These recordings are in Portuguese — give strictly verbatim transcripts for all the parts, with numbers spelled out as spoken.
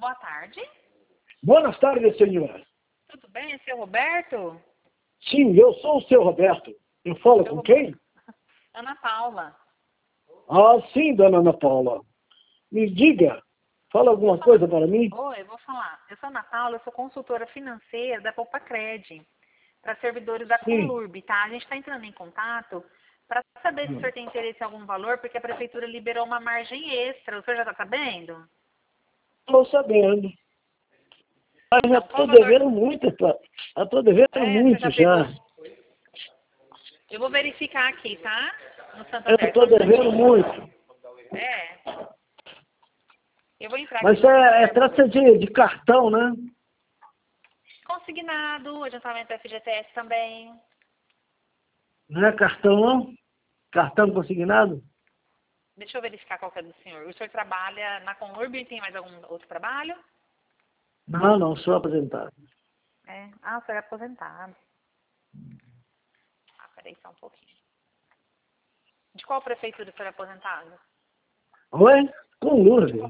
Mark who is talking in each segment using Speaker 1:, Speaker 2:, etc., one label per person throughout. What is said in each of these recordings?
Speaker 1: boa tarde.
Speaker 2: Boas tardes, senhora.
Speaker 1: Tudo bem, é seu Roberto?
Speaker 2: Sim, eu sou o seu Roberto. Eu falo
Speaker 1: Seu
Speaker 2: com
Speaker 1: Roberto.
Speaker 2: quem?
Speaker 1: Ana Paula.
Speaker 2: Ah, sim, dona Ana Paula. Me diga, fala alguma coisa para mim?
Speaker 1: Oi, eu vou falar. Eu sou Ana Paula, eu sou consultora financeira da Poupa-Cred, para servidores da
Speaker 2: Sim.
Speaker 1: Conlurb, tá? A gente está entrando em contato para saber se o senhor tem interesse em algum valor, porque a prefeitura liberou uma margem extra. O senhor já está sabendo?
Speaker 2: Estou sabendo. Mas já
Speaker 1: Então, qual
Speaker 2: estou
Speaker 1: o valor?
Speaker 2: devendo muito, pá. Já estou devendo
Speaker 1: É, você
Speaker 2: muito
Speaker 1: já pegou?
Speaker 2: já.
Speaker 1: Eu vou verificar aqui, tá? No
Speaker 2: Eu
Speaker 1: Santander, só
Speaker 2: estou
Speaker 1: um
Speaker 2: devendo
Speaker 1: minutinho.
Speaker 2: muito.
Speaker 1: É. Eu vou entrar aqui
Speaker 2: Mas
Speaker 1: no
Speaker 2: é, é
Speaker 1: Santander, vou ver.
Speaker 2: trata de, de cartão, né?
Speaker 1: Consignado, adiantamento F G T S também.
Speaker 2: Não é cartão, não? Cartão consignado?
Speaker 1: Deixa eu verificar qual que é do senhor. O senhor trabalha na Conlurb e tem mais algum outro trabalho?
Speaker 2: Não, não, sou aposentado.
Speaker 1: É. Ah, o senhor é aposentado. Ah, peraí só um pouquinho. De qual prefeitura o senhor é aposentado?
Speaker 2: Oi? Com Lourdes.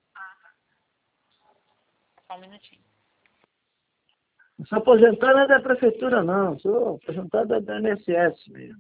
Speaker 1: Só um minutinho.
Speaker 2: Não sou aposentado não é da prefeitura, não. Sou aposentado da I N S S mesmo.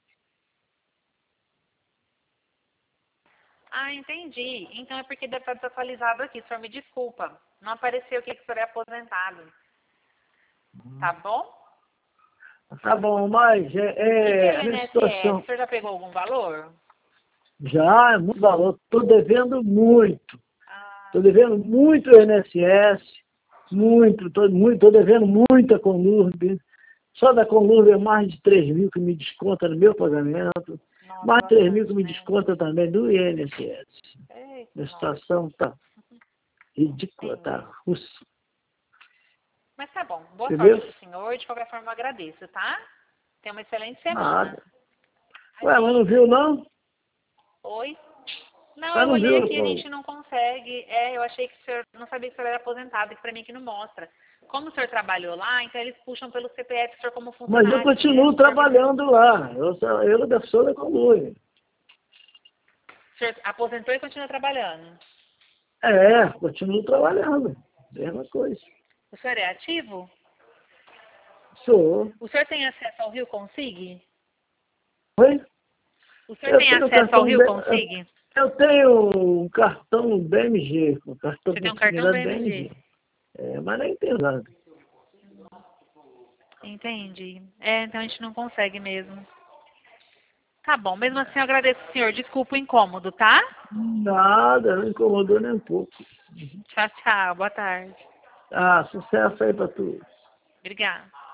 Speaker 1: Ah, entendi. Então é porque deve estar desatualizado aqui. O senhor me desculpa. Não apareceu o que que o senhor é aposentado. Tá bom?
Speaker 2: Tá bom, mas é,
Speaker 1: E
Speaker 2: é
Speaker 1: pelo
Speaker 2: a minha
Speaker 1: I N S S,
Speaker 2: situação.
Speaker 1: o senhor já pegou algum valor?
Speaker 2: Já é muito valor. Estou devendo muito.
Speaker 1: Ah,
Speaker 2: Estou devendo muito I N S S. Muito, estou muito, tô devendo muita Conlurb. Só da Conlurb é mais de três mil que me desconta no meu pagamento.
Speaker 1: nossa,
Speaker 2: Mais de três mil que
Speaker 1: bastante,
Speaker 2: me
Speaker 1: né?
Speaker 2: desconta também do I N S S.
Speaker 1: Eita,
Speaker 2: A
Speaker 1: nossa.
Speaker 2: situação está ridícula, tá
Speaker 1: Entendi.
Speaker 2: russa.
Speaker 1: Mas tá bom. Boa sorte
Speaker 2: Entendeu?
Speaker 1: pro senhor. De qualquer forma, eu agradeço, tá? Tenha uma excelente semana.
Speaker 2: Nada. Ué, mas não viu, não?
Speaker 1: Oi? Não,
Speaker 2: Mas
Speaker 1: eu
Speaker 2: não
Speaker 1: olhei
Speaker 2: viu,
Speaker 1: aqui e a
Speaker 2: pô.
Speaker 1: gente não consegue. É, eu achei que o senhor, não sabia que o senhor era aposentado, que pra mim que não mostra. Como o senhor trabalhou lá, então eles puxam pelo C P F o senhor como
Speaker 2: Mas eu
Speaker 1: funcionário
Speaker 2: continuo
Speaker 1: direto do servidor.
Speaker 2: trabalhando lá. Eu sou, eu da sou da Conlurb.
Speaker 1: O senhor aposentou e continua trabalhando.
Speaker 2: É, continuo trabalhando. Mesma coisa.
Speaker 1: O senhor é ativo?
Speaker 2: Sou.
Speaker 1: O senhor tem acesso ao Rio Consig?
Speaker 2: Oi?
Speaker 1: O senhor
Speaker 2: Eu
Speaker 1: tem
Speaker 2: tenho
Speaker 1: acesso ao
Speaker 2: cartão
Speaker 1: Rio
Speaker 2: B,
Speaker 1: Consig?
Speaker 2: eu tenho um cartão B M G, um cartão
Speaker 1: Você tem um cartão
Speaker 2: consignado B M G.
Speaker 1: B M G?
Speaker 2: É, mas nem pesado.
Speaker 1: Entendi. É, então a gente não consegue mesmo. Tá bom, mesmo assim eu agradeço o senhor. Desculpa o incômodo, tá?
Speaker 2: Nada, não incomodou nem um pouco.
Speaker 1: Tchau, tchau. Boa tarde.
Speaker 2: Ah, sucesso aí pra tu.
Speaker 1: Obrigada.